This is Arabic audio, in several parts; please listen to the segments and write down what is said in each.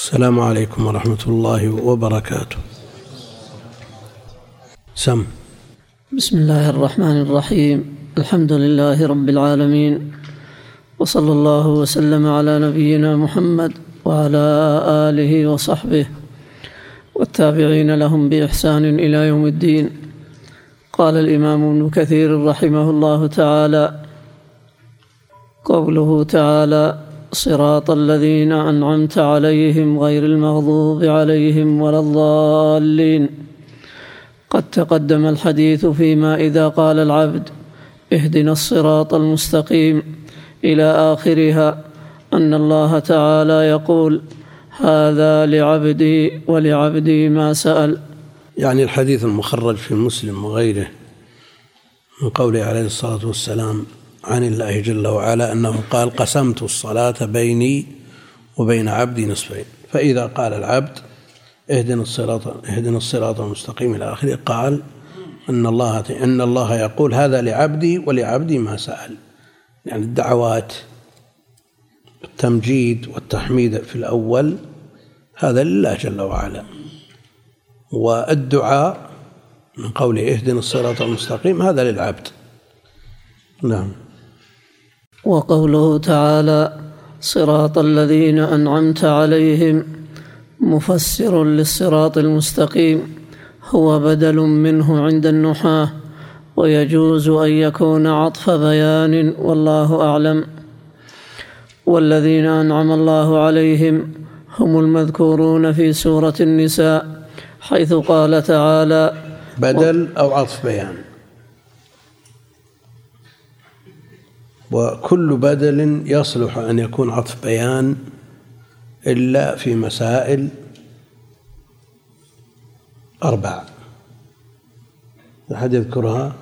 السلام عليكم ورحمة الله وبركاته. سم. بسم الله الرحمن الرحيم. الحمد لله رب العالمين، وصلى الله وسلم على نبينا محمد وعلى آله وصحبه والتابعين لهم بإحسان إلى يوم الدين. قال الإمام ابن كثير رحمه الله تعالى: قوله تعالى: صراط الذين أنعمت عليهم غير المغضوب عليهم ولا الضالين. قد تقدم الحديث فيما إذا قال العبد اهدنا الصراط المستقيم إلى آخرها أن الله تعالى يقول: هذا لعبدي ولعبدي ما سأل. يعني الحديث المخرج في مسلم وغيره من قوله عليه الصلاة والسلام عن الله جل وعلا أنه قال: قسمت الصلاة بيني وبين عبدي نصفين. فإذا قال العبد اهدنا الصراط المستقيم إلى آخره قال إن الله يقول: هذا لعبدي ولعبدي ما سأل. يعني الدعوات التمجيد والتحميد في الأول هذا لله جل وعلا، والدعاء من قوله اهدنا الصراط المستقيم هذا للعبد. نعم. وقوله تعالى: صراط الذين أنعمت عليهم مفسر للصراط المستقيم، هو بدل منه عند النحاة، ويجوز أن يكون عطف بيان والله أعلم. والذين أنعم الله عليهم هم المذكورون في سورة النساء، حيث قال تعالى: بدل أو عطف بيان، وكل بدل يصلح أن يكون عطف بيان إلا في مسائل 4. أحد يذكرها؟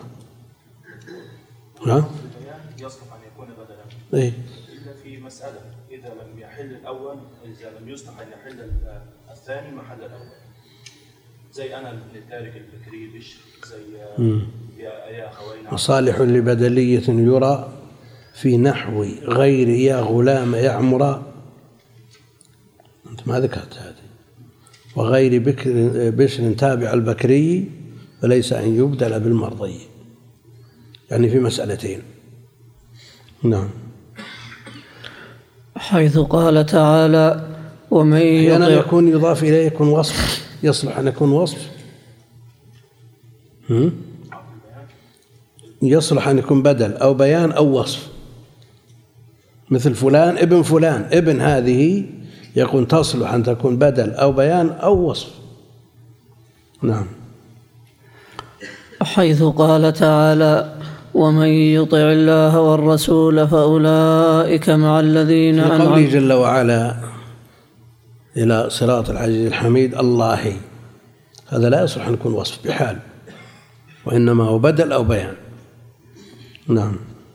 يصلح أن يكون بدلا إيه؟ إلا في مسألة إذا لم يحل الأول، إذا لم يصلح أن يحل الثاني محل الأول، زي أنا لتارك البكري بشر، زي يا أخوين. وصالح لبدلية يرى في نحو غير يا غلام يعمر، أنت ما ذكرت هذه. وغير بشر تابع البكري فليس أن يبدل بالمرضي، يعني في مسألتين. نعم. حيث قال تعالى: ومن أحيانا يكون يضاف إليه يكون وصف، يصلح أن يكون وصف، يصلح أن يكون بدل أو بيان أو وصف، مثل فلان ابن فلان، ابن هذه يكون تصلح أن تكون بدل أو بيان أو وصف. نعم. حيث قال تعالى: ومن يطع الله والرسول فأولئك مع الذين أنعم. قوله جل وعلا إلى صراط العزيز الحميد الله، هذا لا يصلح أن يكون وصف بحال، وإنما هو بدل أو بيان. نعم.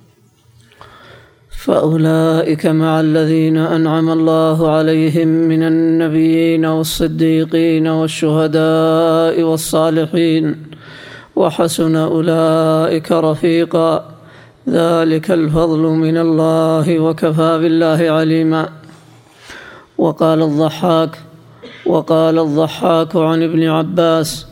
فأولئك مع الذين أنعم الله عليهم من النبيين والصديقين والشهداء والصالحين، وحسن أولئك رفيقا، ذلك الفضل من الله وكفى بالله عليما. وقال الضحاك عن ابن عباس: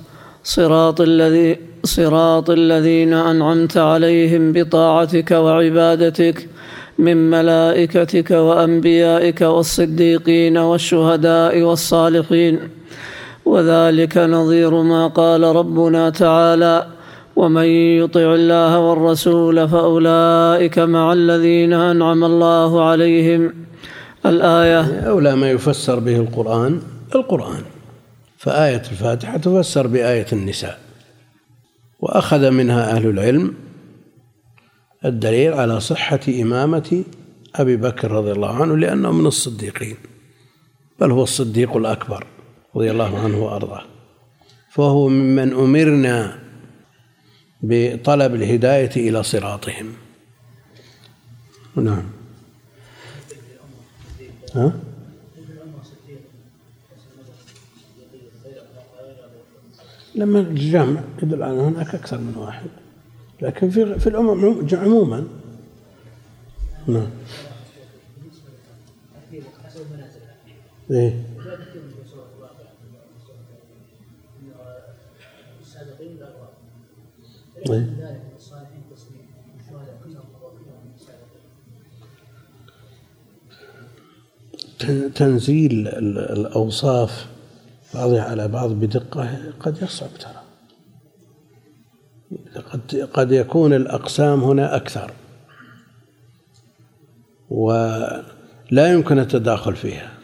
صراط الذين أنعمت عليهم بطاعتك وعبادتك من ملائكتك وأنبيائك والصديقين والشهداء والصالحين. وذلك نظير ما قال ربنا تعالى: ومن يطع الله والرسول فأولئك مع الذين أنعم الله عليهم. الآية. أولى ما يفسر به القرآن، فآية الفاتحة تفسر بآية النساء، وأخذ منها أهل العلم الدليل على صحة إمامة أبي بكر رضي الله عنه، لأنه من الصديقين، بل هو الصديق الأكبر رضي الله عنه وأرضاه، فهو ممن أمرنا بطلب الهداية إلى صراطهم. نعم. لما الجمع يدل على هناك أكثر من واحد، لكن في الأمم عموما. نعم. إيه؟ تنزيل الأوصاف بعضها على بعض بدقة قد يصعب، ترى قد يكون الأقسام هنا أكثر ولا يمكن التداخل فيها.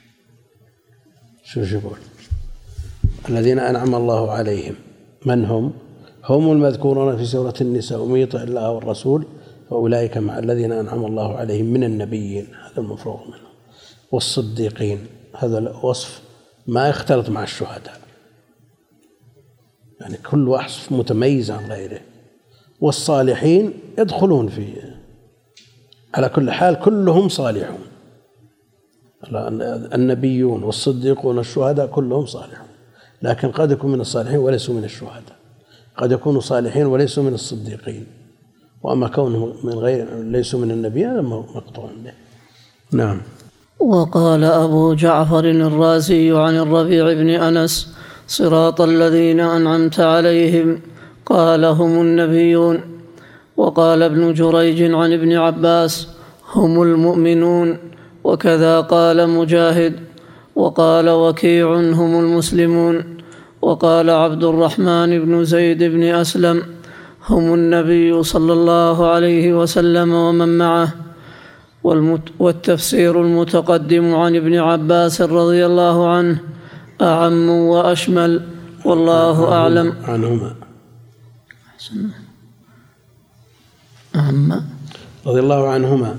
شو يقول؟ الذين أنعم الله عليهم من هم؟ هم المذكورون في سورة النساء ومن يطع الله والرسول فأولئك مع الذين أنعم الله عليهم من النبيين، هذا المفروغ منه، والصديقين، هذا الوصف ما يختلط مع الشهداء، يعني كل وصف متميز عن غيره، والصالحين يدخلون فيه على كل حال، كلهم صالحون، النبيون والصديقون والشهداء كلهم صالحون، لكن قد يكون من الصالحين وليسوا من الشهداء، قد يكونوا صالحين وليسوا من الصديقين، وأما كونهم من غير ليسوا من النبي هذا مقطوع به. نعم. وقال أبو جعفر الرازي عن الربيع بن أنس: صراط الذين أنعمت عليهم، قال: هم النبيون. وقال ابن جريج عن ابن عباس: هم المؤمنون. وكذا قال مجاهد. وقال وكيع: هم المسلمون. وقال عبد الرحمن بن زيد بن أسلم: هم النبي صلى الله عليه وسلم ومن معه. والتفسير المتقدم عن ابن عباس رضي الله عنه أعم وأشمل، والله أعلم. عنهما رضي الله عنهما.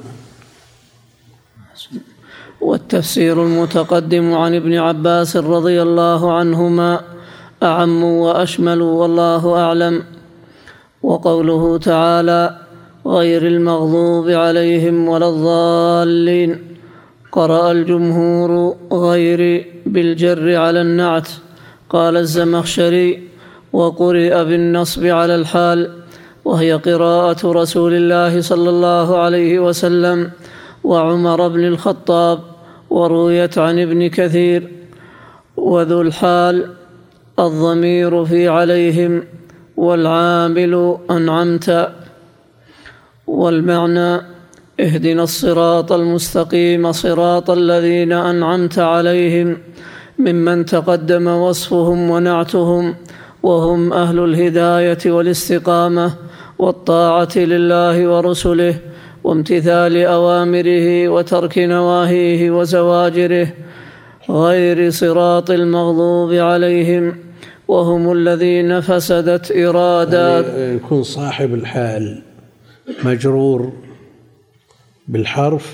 والتفسير المتقدم عن ابن عباس رضي الله عنهما أعم وأشمل، والله أعلم. وقوله تعالى: غير المغضوب عليهم ولا الضالين، قرأ الجمهور غير بالجر على النعت، قال الزمخشري: وقرئ بالنصب على الحال، وهي قراءة رسول الله صلى الله عليه وسلم وعمر بن الخطاب، ورويت عن ابن كثير. وذو الحال الضمير في عليهم، والعامل أنعمت. والمعنى: اهدنا الصراط المستقيم صراط الذين أنعمت عليهم، ممن تقدم وصفهم ونعتهم، وهم أهل الهداية والاستقامة والطاعة لله ورسله، وامتثال أوامره وترك نواهيه وزواجره، غير صراط المغضوب عليهم، وهم الذين فسدت إرادات. يكون صاحب الحال مجرور بالحرف،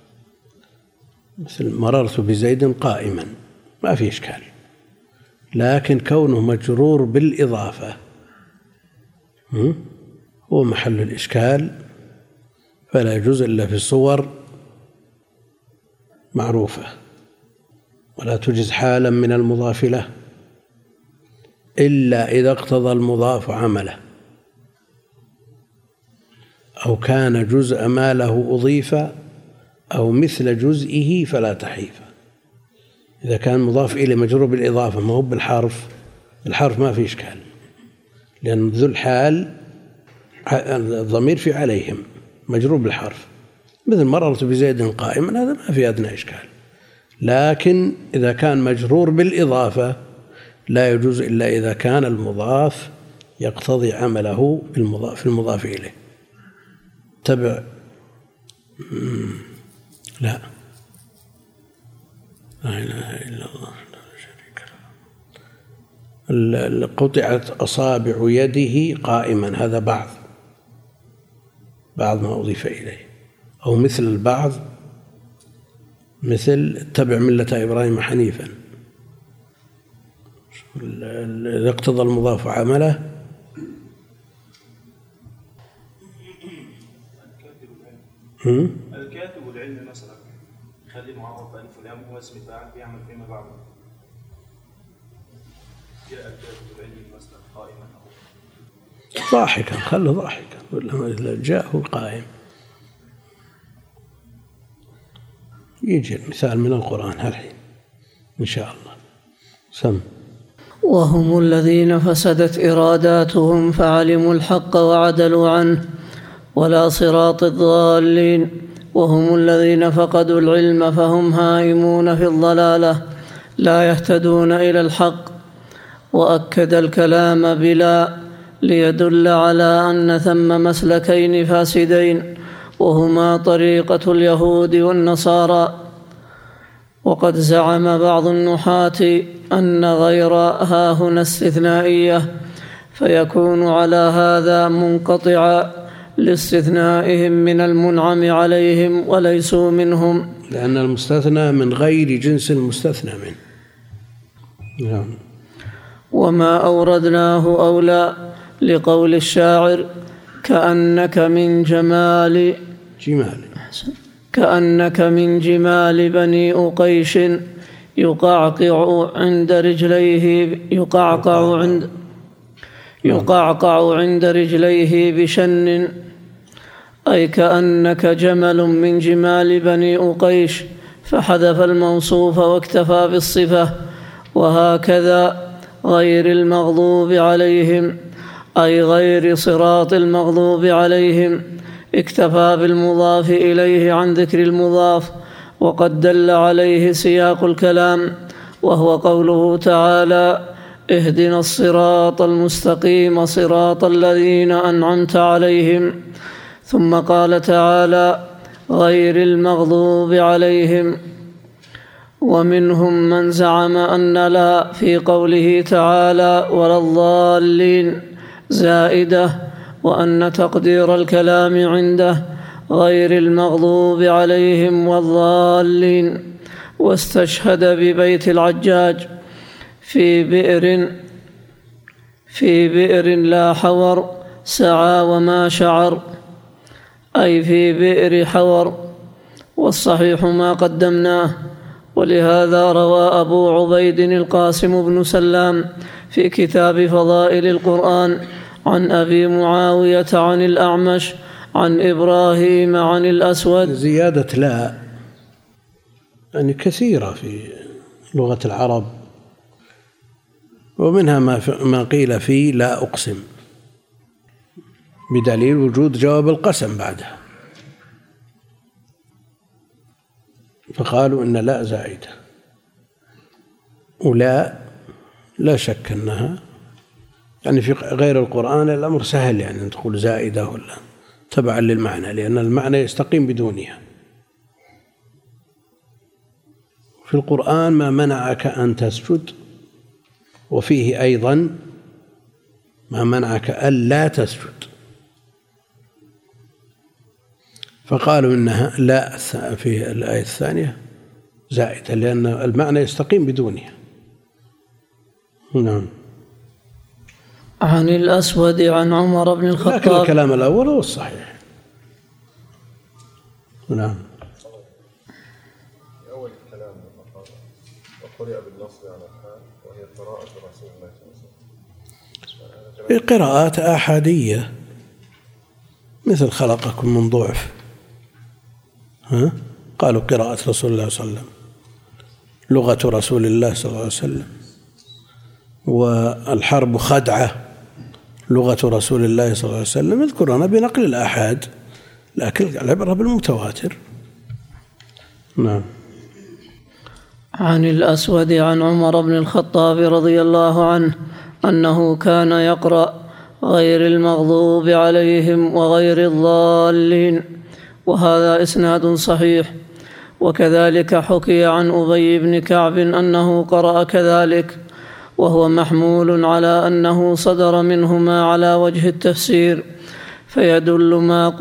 مثل مررت بزيد قائما، ما في إشكال، لكن كونه مجرور بالإضافة هو محل الإشكال، فلا يجوز إلا في صور معروفة، ولا تجز حالا من المضاف له إلا إذا اقتضى المضاف عمله، أو كان جزء ما له أضيف، أو مثل جزئه فلا تحيف. إذا كان مضاف إليه مجرور بالإضافة ما هو بالحرف، الحرف ما في إشكال، لأن ذو الحال الضمير في عليهم مجرور بالحرف، مثل مررت بزيد قائما، هذا ما في أدنى إشكال. لكن إذا كان مجرور بالإضافة لا يجوز إلا إذا كان المضاف يقتضي عمله في المضاف إليه. تبع لا إله إلا الله لا شريك له. قطعت أصابع يده قائما، هذا بعض ما أضيف إليه، أو مثل البعض، مثل اتبع ملة إبراهيم حنيفا، إذا اقتضى المضاف عمله. الكاتب العلم مثلا خلي معرف ألف واللام هو اسم فاعل بيعمل فيما بعده. جاء الكاتب العلم مثلا قائما ضاحكا، خله ضاحكا، ولا جاءه قائم. يجي المثال من القرآن هالحين: إن شاء الله. سم. وهم الذين فسدت إراداتهم فعلموا الحق وعدلوا عنه، ولا صراط الضالين. وهم الذين فقدوا العلم فهم هائمون في الضلالة لا يهتدون إلى الحق. وأكد الكلام بلا ليدل على أن ثم مسلكين فاسدين، وهما طريقة اليهود والنصارى. وقد زعم بعض النحاة أن غير هاهنا استثنائية، فيكون على هذا منقطعا لاستثنائهم من المنعم عليهم وليسوا منهم، لأن المستثنى من غير جنس المستثنى منه. نعم. وما أوردناه أولى لقول الشاعر: كأنك من جمال بني أقيش يقعقع عند رجليه بشن. أي كأنك جمل من جمال بني أقيش، فحذف الموصوف واكتفى بالصفة. وهكذا غير المغضوب عليهم، أي غير صراط المغضوب عليهم، اكتفى بالمضاف إليه عن ذكر المضاف، وقد دل عليه سياق الكلام، وهو قوله تعالى: اهدنا الصراط المستقيم صراط الذين أنعمت عليهم. ثم قال تعالى: غير المغضوب عليهم. ومنهم من زعم أن لا في قوله تعالى ولا الضالين زائدة، وأن تقدير الكلام عنده غير المغضوب عليهم والضالين. واستشهد ببيت العجاج: في بئر لا حور سعى وما شعر، أي في بئر حور. والصحيح ما قدمناه. ولهذا روى أبو عبيد القاسم بن سلام في كتاب فضائل القرآن عن أبي معاوية عن الأعمش عن إبراهيم عن الأسود. زيادة لا يعني كثيرة في لغة العرب، ومنها ما قيل فيه لا أقسم، بدليل وجود جواب القسم بعدها، فقالوا إن لا زائدة. ولا لا شك أنها يعني في غير القرآن الأمر سهل، يعني تقول زائدة ولا تبعا للمعنى، لأن المعنى يستقيم بدونها. في القرآن ما منعك أن تسجد، وفيه أيضا ما منعك ألا تسجد، فقالوا إنها لا في الآية الثانية زائدة، لأن المعنى يستقيم بدونها. نعم. عن الأسود عن عمر بن الخطاب. لكن الكلام الأول هو الصحيح. نعم. أول الكلام وقرئ بالنصب على الحال، وهي قراءة رسول الله صلى الله عليه وسلم. قراءات آحادية مثل خلقكم من ضعف، قالوا قراءة رسول الله صلى الله عليه وسلم، لغة رسول الله صلى الله عليه وسلم. والحرب خدعة، لغة رسول الله صلى الله عليه وسلم. يذكرون بنقل الآحاد، لكن العبرة بالمتواتر. نعم. عن الأسود عن عمر بن الخطاب رضي الله عنه أنه كان يقرأ غير المغضوب عليهم وغير الضالين، وهذا إسناد صحيح. وكذلك حكي عن أبي بن كعب أنه قرأ كذلك، وهو محمول على أنه صدر منهما على وجه التفسير، فيدل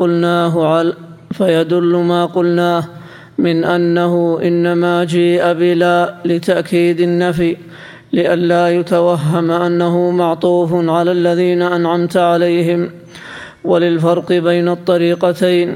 ما قلناه من أنه إنما جيء بلا لتأكيد النفي، لئلا يتوهم أنه معطوف على الذين أنعمت عليهم. وللفرق بين الطريقتين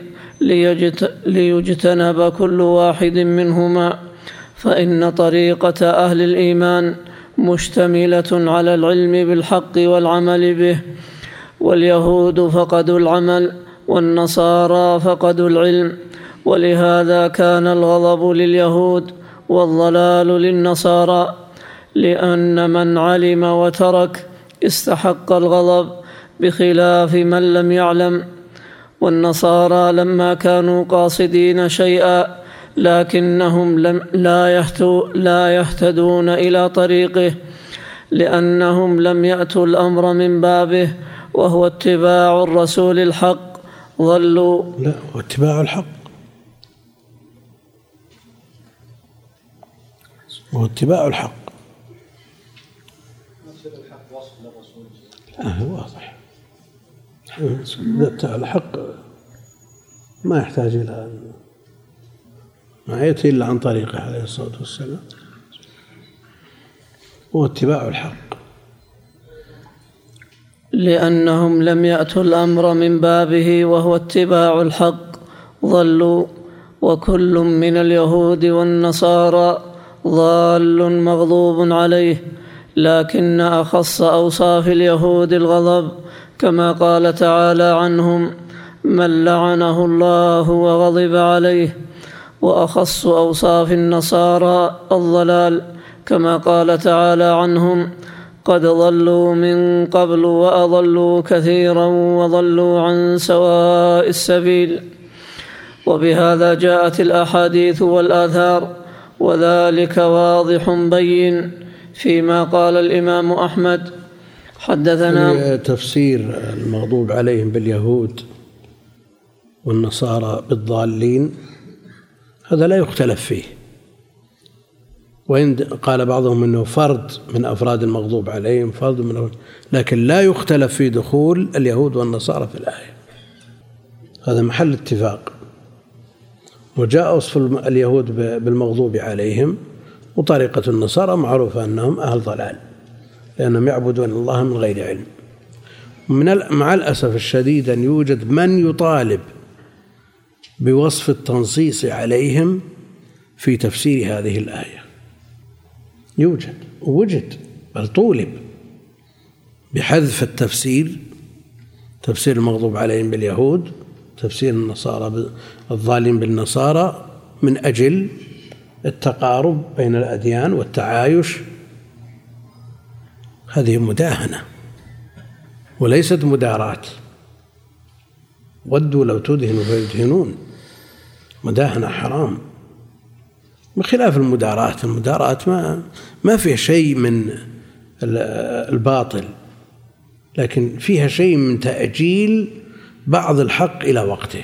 ليجتنب كل واحد منهما، فإن طريقة أهل الإيمان مشتملة على العلم بالحق والعمل به، واليهود فقدوا العمل والنصارى فقدوا العلم. ولهذا كان الغضب لليهود والضلال للنصارى، لأن من علم وترك استحق الغضب بخلاف من لم يعلم. والنصارى لما كانوا قاصدين شيئا لكنهم لا يهتدون إلى طريقه، لأنهم لم يأتوا الأمر من بابه وهو اتباع الرسول الحق، ضلوا. لا، واتباع الحق واتباع الحق واضح. الحق ما يحتاج إلى ما يأتي إلا عن طريقه عليه الصلاة والسلام، واتباع الحق، لأنهم لم يأتوا الأمر من بابه وهو اتباع الحق، ضلوا. وكل من اليهود والنصارى ضال مغضوب عليه، لكن أخص أوصاف اليهود الغضب، كما قال تعالى عنهم: من لعنه الله وغضب عليه. وأخص أوصاف النصارى الضلال، كما قال تعالى عنهم: قد ضلوا من قبل وأضلوا كثيرا وضلوا عن سواء السبيل. وبهذا جاءت الأحاديث والآثار، وذلك واضح بين فيما قال الإمام أحمد حدثنا. تفسير المغضوب عليهم باليهود والنصارى بالضالين هذا لا يختلف فيه، وإن قال بعضهم أنه فرد من أفراد المغضوب عليهم، فرد من لكن لا يختلف في دخول اليهود والنصارى في الآية، هذا محل اتفاق. وجاء وصف اليهود بالمغضوب عليهم، وطريقة النصارى معروفة أنهم أهل ضلال، لأنهم يعبدون الله من غير علم. مع الأسف الشديد أن يوجد من يطالب بوصف التنصيص عليهم في تفسير هذه الآية، وجد بل طولب بحذف التفسير، تفسير المغضوب عليهم باليهود، تفسير النصارى الضالين بالنصارى، من أجل التقارب بين الأديان والتعايش. هذه مداهنة وليست مداراة. ودوا لو تدهنوا فيدهنون، مداهنة حرام، بخلاف المداراة. المداراة ما فيها شيء من الباطل، لكن فيها شيء من تأجيل بعض الحق إلى وقته.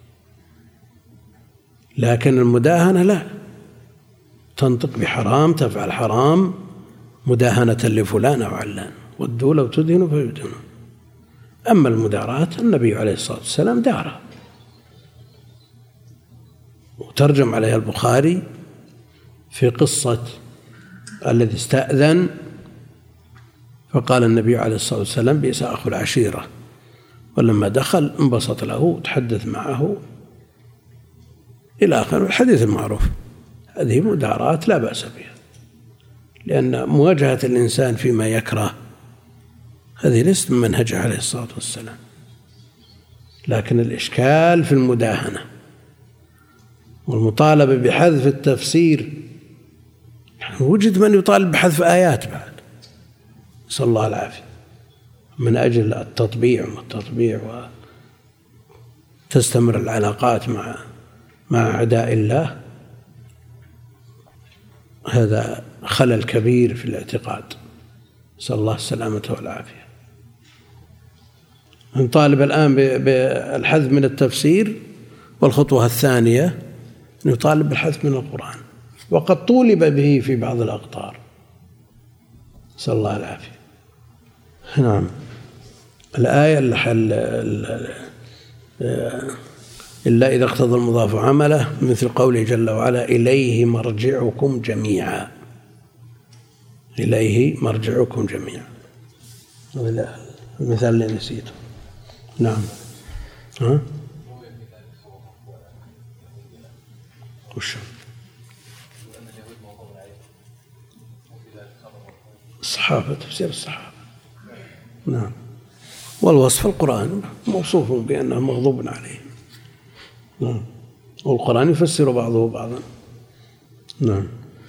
لكن المداهنة لا، تنطق بحرام، تفعل حرام، مداهنة لفلان أو علان. ودوا لو تدهنوا فيدهنون. أما المداراة النبي عليه الصلاة والسلام دارها، وترجم عليها البخاري في قصة الذي استأذن فقال النبي عليه الصلاة والسلام: بئس أخو العشيرة. ولما دخل انبسط له وتحدث معه إلى آخر الحديث المعروف. هذه مداراة لا بأس بها، لأن مواجهة الإنسان فيما يكره هذه ليست من منهجه عليه الصلاة والسلام. لكن الإشكال في المداهنة والمطالبة بحذف التفسير. وجد من يطالب بحذف آيات بعد، نسأل الله العافية، من أجل التطبيع وتستمر العلاقات مع أعداء الله. هذا خلل كبير في الاعتقاد، نسأل الله السلامة والعافية. نطالب الآن بالحذف من التفسير، والخطوة الثانية نطالب بالحذف من القرآن، وقد طولب به في بعض الأقطار، نسأل الله العافية. نعم. الآية إلا إذا اقتضى المضاف عمله، مثل قوله جل وعلا: إليه مرجعكم جميعا. إليه مرجعكم جميعا، المثال اللي نسيته. نعم. وش الصحابة، تفسير الصحابة. نعم. والوصف القرآن موصوف بأنه مغضوب عليه. نعم. والقرآن يفسر بعضه بعضا. نعم.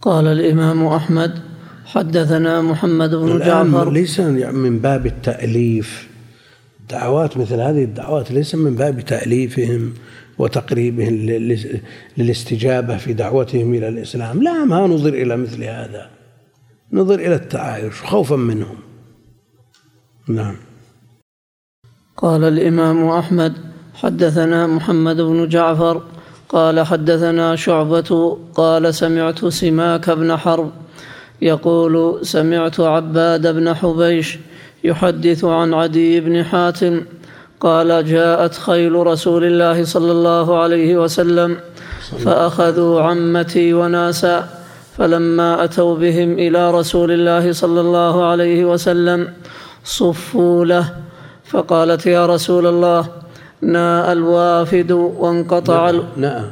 قال الإمام أحمد حدثنا محمد بن جعفر. ليس من باب التأليف دعوات مثل هذه الدعوات، ليس من باب تأليفهم وتقريبهم للاستجابة في دعوتهم إلى الإسلام، لا، ما نظر إلى مثل هذا، نظر إلى التعايش خوفا منهم. نعم. قال الإمام أحمد حدثنا محمد بن جعفر قال حدثنا شعبة قال سمعت سماك بن حرب يقول سمعت عباد بن حبيش يحدث عن عدي بن حاتم قال جاءت خيل رسول الله صلى الله عليه وسلم فأخذوا عمتي وناسا، فلما أتوا بهم إلى رسول الله صلى الله عليه وسلم صفوا له، فقالت يا رسول الله ناء الوافد وانقطع ناء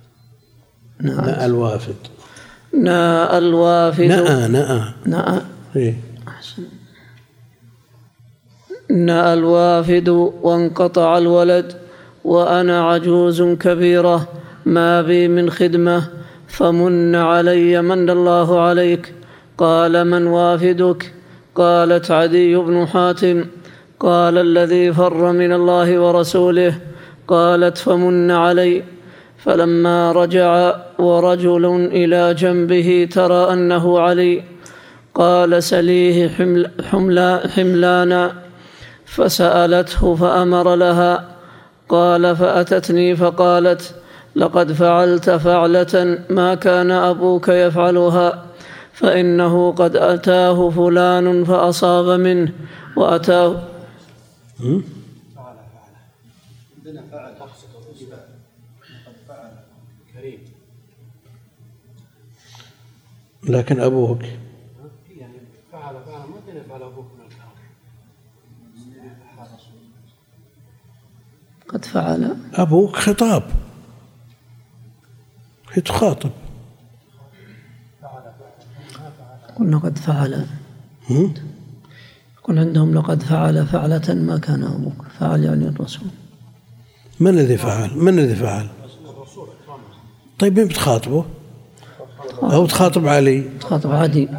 الوافد ناء الوافد وانقطع الولد وأنا عجوز كبيرة ما بي من خدمة، فمن علي من الله عليك. قال من وافدك؟ قالت عدي بن حاتم. قال الذي فر من الله ورسوله. قالت فمن علي. فلما رجع ورجل إلى جنبه ترى أنه علي قال سليه حملانا، فسألته فأمر لها. قال فأتتني فقالت لقد فعلت فعلة ما كان أبوك يفعلها، فإنه قد أتاه فلان فأصاب منه وأتاه لكن أبوك يعني فعل ما كان يفعل أبوك من الكرام. قد فعل أبوك خطاب، هي تخاطب. قلنا قد فعل، قل عندهم لقد فعل فعلة ما كان أبوك. فعل يعني الرسول. من الذي فعل؟ طيب مين بتخاطبه؟ أو تخاطب علي؟ تخاطب عدي.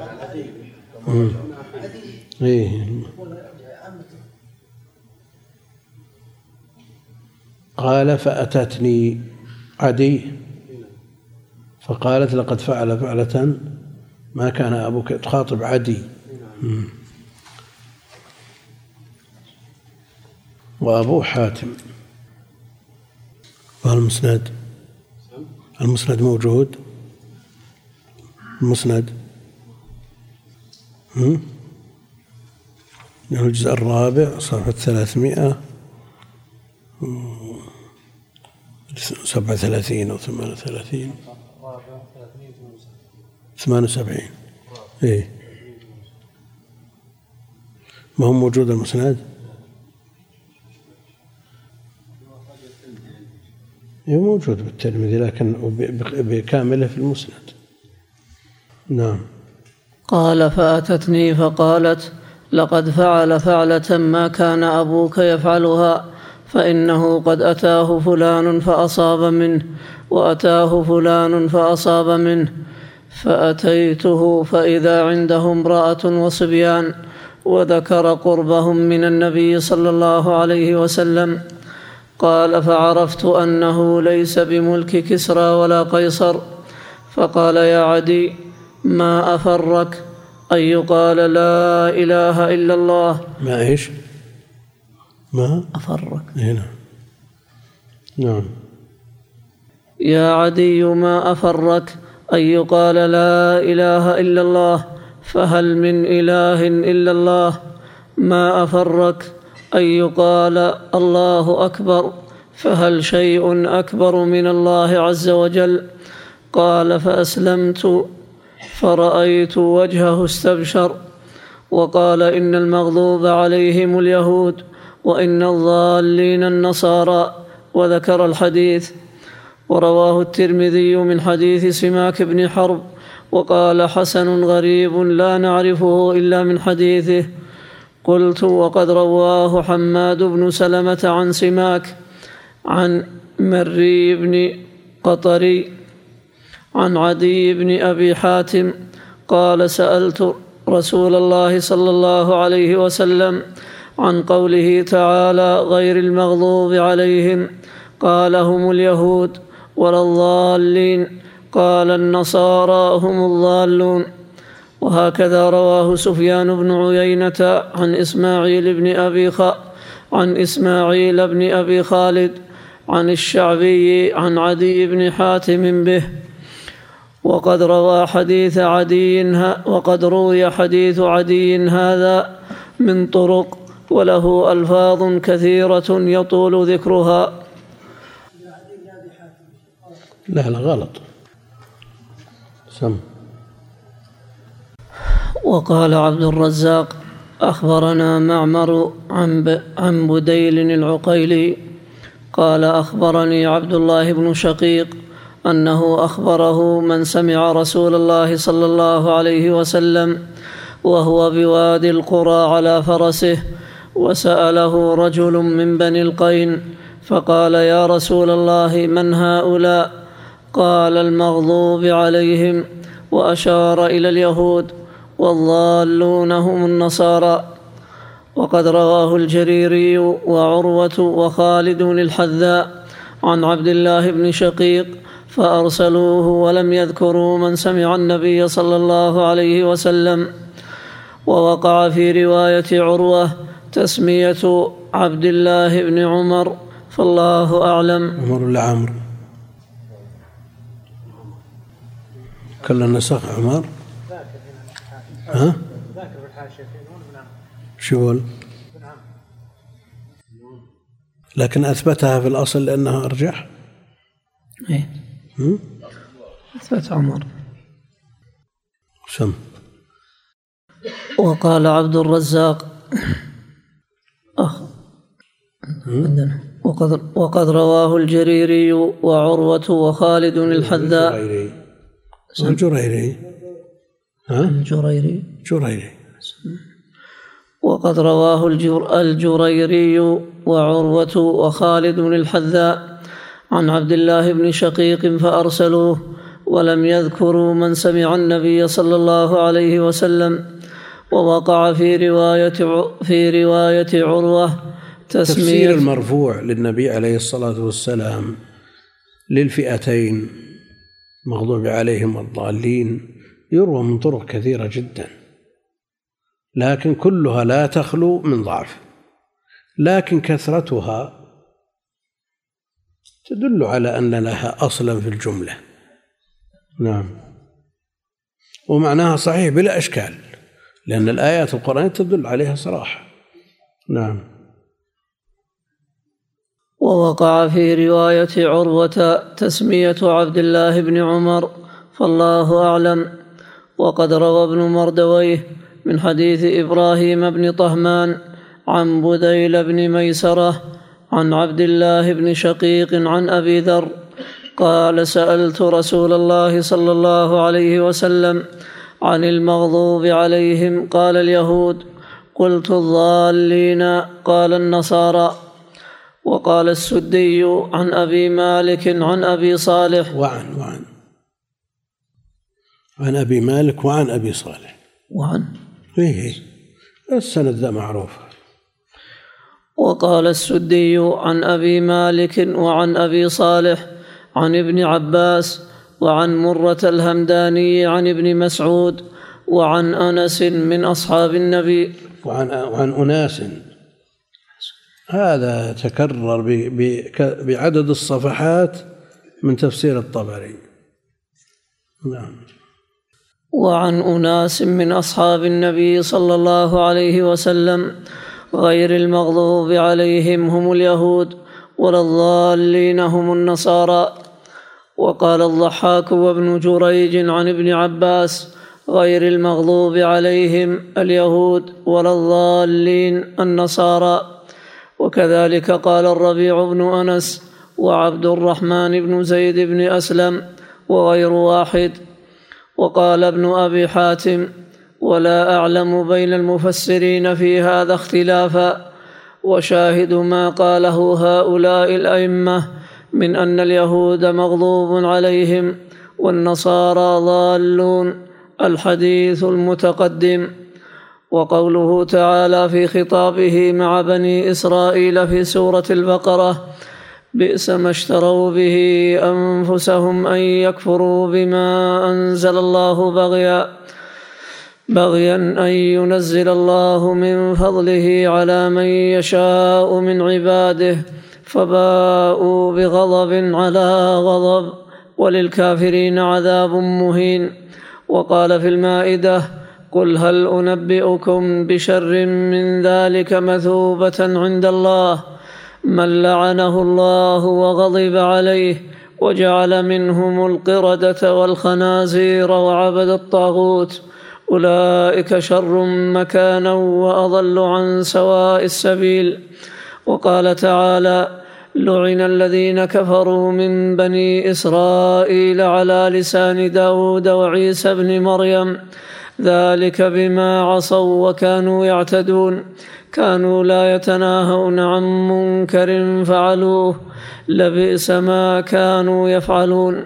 إيه. قال فأتتني عدي فقالت لقد فعل فعلة ما كان أبوك. تخاطب عدي. وأبو حاتم. والمسند موجود. المسند الجزء الرابع صفحة 337 أو 78. إيه ما هو موجود المسند؟ موجود بالترمذي لكن بكامله في المسند. نعم. قال فأتتني فقالت لقد فعل فعلة ما كان أبوك يفعلها، فإنه قد أتاه فلان فأصاب منه وأتاه فلان فأصاب منه. فأتيته فإذا عنده امرأة وصبيان، وذكر قربهم من النبي صلى الله عليه وسلم. قال فعرفت أنه ليس بملك كسرى ولا قيصر. فقال يا عدي ما أفرك أن يقال لا إله إلا الله. ما إيش؟ ما أفرك. هنا. نعم. يا عدي ما أفرك أن يقال لا إله إلا الله، فهل من إله إلا الله؟ ما أفرك أن يقال الله أكبر، فهل شيء أكبر من الله عز وجل؟ قال فأسلمت فرأيت وجهه استبشر، وقال إن المغضوب عليهم اليهود وإن الضالين النصارى، وذكر الحديث. ورواه الترمذي من حديث سماك بن حرب وقال حسن غريب لا نعرفه إلا من حديثه. قلت وقد رواه حماد بن سلمة عن سماك عن مري بن قطري عن عدي بن أبي حاتم قال سألت رسول الله صلى الله عليه وسلم عن قوله تعالى غير المغضوب عليهم قال هم اليهود ولا الضالين قال النصارى هم الضالون. وهكذا رواه سفيان بن عيينة عن إسماعيل بن أبي خالد عن الشعبي عن عدي بن حاتم به. وقد روي حديث عدي هذا من طرق وله ألفاظ كثيرة يطول ذكرها. لا غلط. سم. وقال عبد الرزاق أخبرنا معمر عن بديل العقيلي قال أخبرني عبد الله بن شقيق أنه أخبره من سمع رسول الله صلى الله عليه وسلم وهو بوادي القرى على فرسه، وسأله رجل من بني القين فقال يا رسول الله من هؤلاء؟ قال المغضوب عليهم، وأشار إلى اليهود، والضالون هم النصارى. وقد رواه الجريري وعروة وخالد الحذاء عن عبد الله بن شقيق فأرسلوه ولم يذكروا من سمع النبي صلى الله عليه وسلم. ووقع في رواية عروة تسمية عبد الله بن عمر فالله أعلم. عمر ولا عمرو؟ كل النسخ عمر. ها؟ شو لكن أثبتها في الأصل لأنها أرجح. إيه أثبت عمر. سم. وقال عبد الرزاق وقد رواه الجريري وعروة وخالد الحذاء. الجريري. وقد رواه الجريري وعروة وخالد الحذاء عن عبد الله بن شقيق فأرسلوه ولم يذكروا من سمع النبي صلى الله عليه وسلم. ووقع في رواية عروة تفسير المرفوع للنبي عليه الصلاة والسلام للفئتين المغضوب عليهم والضالين يروى من طرق كثيرة جدا، لكن كلها لا تخلو من ضعف، لكن كثرتها تدل على أن لها أصلا في الجملة. نعم. ومعناها صحيح بلا إشكال، لأن الآيات القرآنية تدل عليها صراحة. نعم. ووقع في رواية عروة تسمية عبد الله بن عمر فالله أعلم. وقد روى ابن مردويه من حديث إبراهيم بن طهمان عن بديل بن ميسرة عن عبد الله بن شقيق عن أبي ذر قال سألت رسول الله صلى الله عليه وسلم عن المغضوب عليهم قال اليهود، قلت الضالين قال النصارى. وقال السدي عن أبي مالك عن أبي صالح عن أبي مالك وعن أبي صالح إيه السند ذا معروف. وقال السدي عن أبي مالك وعن أبي صالح عن ابن عباس وعن مرة الهمداني عن ابن مسعود وعن أنس من أصحاب النبي وعن أناس. هذا تكرر بعدد الصفحات من تفسير الطبري. نعم. وعن أناس من أصحاب النبي صلى الله عليه وسلم غير المغضوب عليهم هم اليهود ولا الضالين هم النصارى. وقال الضحاك وابن جريج عن ابن عباس غير المغضوب عليهم اليهود ولا الضالين النصارى. وكذلك قال الربيع بن أنس وعبد الرحمن بن زيد بن أسلم وغير واحد. وقال ابن أبي حاتم ولا أعلم بين المفسرين في هذا اختلافا، وشاهد ما قاله هؤلاء الأئمة من أن اليهود مغضوب عليهم والنصارى ضالون. الحديث المتقدم. وقوله تعالى في خطابه مع بني إسرائيل في سورة البقرة: بئس ما اشتروا به أنفسهم أن يكفروا بما أنزل الله بغيا أن ينزل الله من فضله على من يشاء من عباده، فباءوا بغضب على غضب، وللكافرين عذاب مهين. وقال في المائدة: قل هل أنبئكم بشر من ذلك مثوبة عند الله من لعنه الله وغضب عليه وجعل منهم القردة والخنازير وعبد الطاغوت، أولئك شر مكانا وأضل عن سواء السبيل. وقال تعالى: لعن الذين كفروا من بني إسرائيل على لسان داود وعيسى بن مريم، ذلك بما عصوا وكانوا يعتدون، كانوا لا يتناهون عن منكر فعلوه، لبئس ما كانوا يفعلون.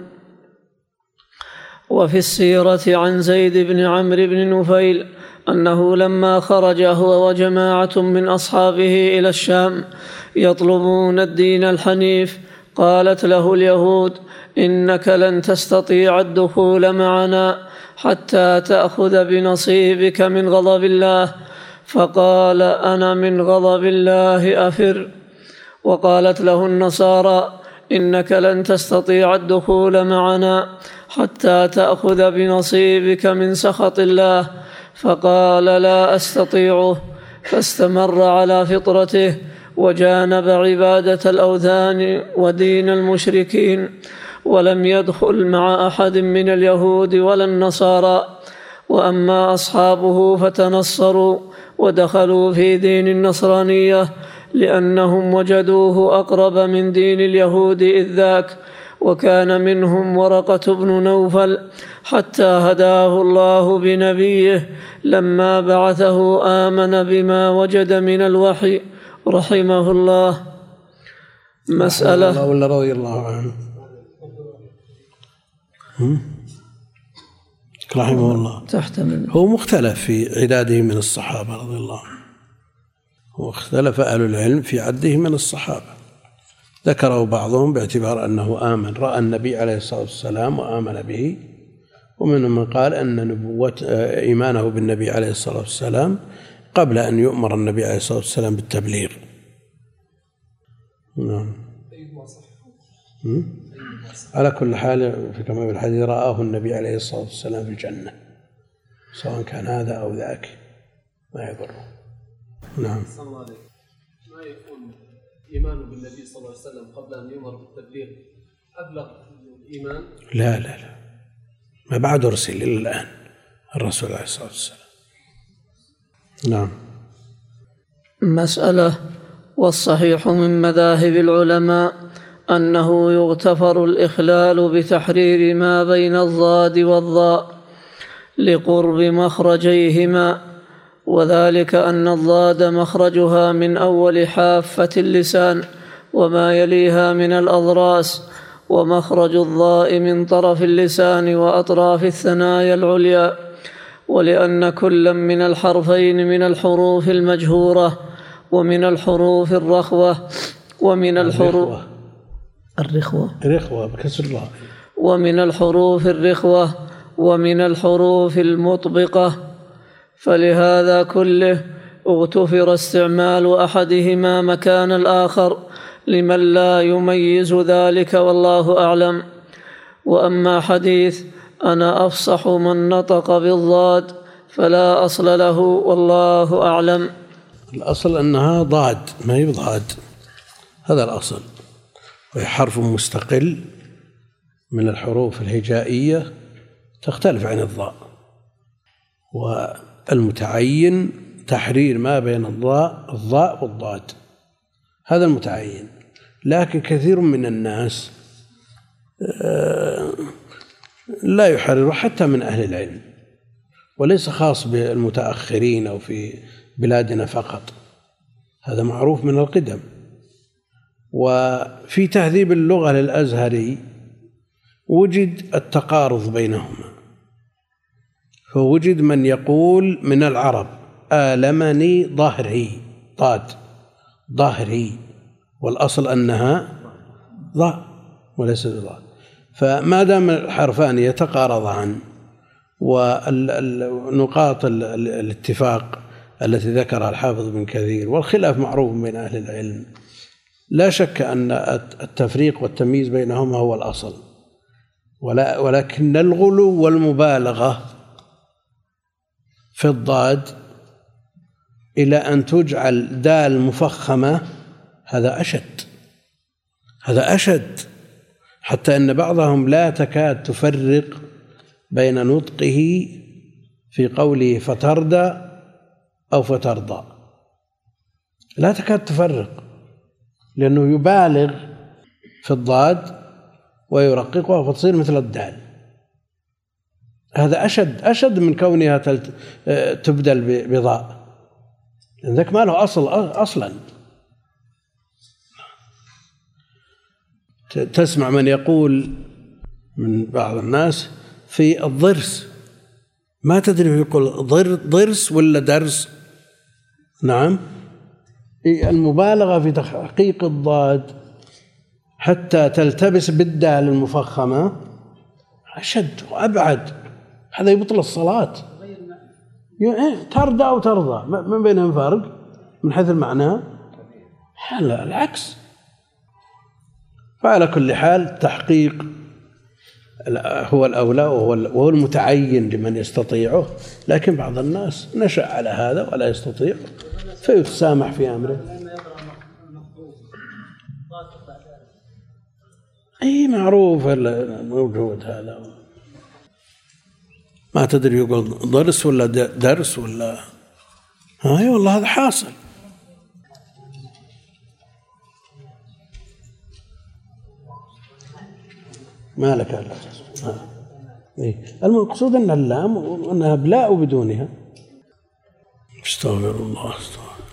وفي السيرة عن زيد بن عمرو بن نفيل أنه لما خرج هو وجماعة من أصحابه إلى الشام يطلبون الدين الحنيف، قالت له اليهود: إنك لن تستطيع الدخول معنا حتى تأخذ بنصيبك من غضب الله. فقال: أنا من غضب الله أفر. وقالت له النصارى: إنك لن تستطيع الدخول معنا حتى تأخذ بنصيبك من سخط الله. فقال: لا أستطيعه. فاستمر على فطرته وجانب عبادة الأوثان ودين المشركين، ولم يدخل مع أحد من اليهود ولا النصارى. وأما أصحابه فتنصروا ودخلوا في دين النصرانية لأنهم وجدوه أقرب من دين اليهود إذ ذاك، وكان منهم ورقة بن نوفل حتى هداه الله بنبيه لما بعثه آمن بما وجد من الوحي رحمه الله. مسألة ولا رضي الله عنه رحمه الله تحتمل. هو مختلف في عداده من الصحابة رضي الله عنه، واختلف أهل العلم في عده من الصحابة. ذكره بعضهم باعتبار أنه آمن، رأى النبي عليه الصلاة والسلام وآمن به، ومنهم من قال أن إيمانه بالنبي عليه الصلاة والسلام قبل أن يؤمر النبي عليه الصلاة والسلام بالتبليغ. نعم. على كل حال في كما الحديث رآه النبي عليه الصلاة والسلام في الجنة، سواء كان هذا أو ذاك ما يضره. نعم. ما يكون إيمانه بالنبي صلى الله عليه وسلم قبل أن يؤمر بالتبليغ أبلغ الإيمان؟ لا لا لا، ما بعد أرسل إلا الآن الرسول عليه الصلاة والسلام. نعم. مسألة. والصحيح من مذاهب العلماء أنه يغتفر الإخلال بتحرير ما بين الضاد والضاء لقرب مخرجيهما، وذلك أن الضاد مخرجها من أول حافة اللسان وما يليها من الأضراس، ومخرج الضاء من طرف اللسان وأطراف الثنايا العليا، ولأن كل من الحرفين من الحروف المجهورة ومن الحروف الرخوة ومن الحروف الرخوة بكسر الله، ومن الحروف الرخوة ومن الحروف المطبقة، فلهذا كله اغتفر استعمال أحدهما مكان الآخر لمن لا يميز ذلك، والله أعلم. وأما حديث أنا أفصح من نطق بالضاد فلا أصل له، والله أعلم. الأصل أنها ضاد ما هي بضاد، هذا الأصل، وهي حرف مستقل من الحروف الهجائية تختلف عن الضاء، والمتعين تحرير ما بين الضاء والضاد، هذا المتعين. لكن كثير من الناس لا يحرر، حتى من أهل العلم، وليس خاص بالمتأخرين أو في بلادنا فقط، هذا معروف من القدم. وفي تهذيب اللغة للأزهري وجد التقارض بينهما، فوجد من يقول من العرب آلمني ظهري، ضاد ظهري، والأصل أنها ضاء وليس ضاد، فما دام الحرفان يتقارضان ونقاط الاتفاق التي ذكرها الحافظ بن كثير والخلاف معروف بين أهل العلم، لا شك أن التفريق والتمييز بينهما هو الأصل، ولكن الغلو والمبالغة في الضاد إلى أن تجعل دال مفخمة هذا أشد، حتى أن بعضهم لا تكاد تفرق بين نطقه في قوله فتردى أو فترضى، لا تكاد تفرق، لأنه يبالغ في الضاد ويرققها فتصير مثل الدال. هذا أشد من كونها تبدل بضاء، لأن ذاك ما له أصلا. تسمع من يقول من بعض الناس في الضرس، ما تدري يقول ضرس ولا درس. نعم، المبالغة في تحقيق الضاد حتى تلتبس بالدال المفخمة أشد وأبعد، هذا يبطل الصلاة. ترضى أو ترضى ما بينهم فرق من حيث المعنى؟ لا، العكس. فعلى كل حال تحقيق هو الأولى وهو المتعين لمن يستطيعه، لكن بعض الناس نشأ على هذا ولا يستطيع فيتسامح في أمره. أي معروف موجود هذا، ما تدري يقول ضرس ولا درس ولا أي والله هذا حاصل. ما لك هذا المقصود أن اللام وأنها بلاء بدونها. استغفر الله.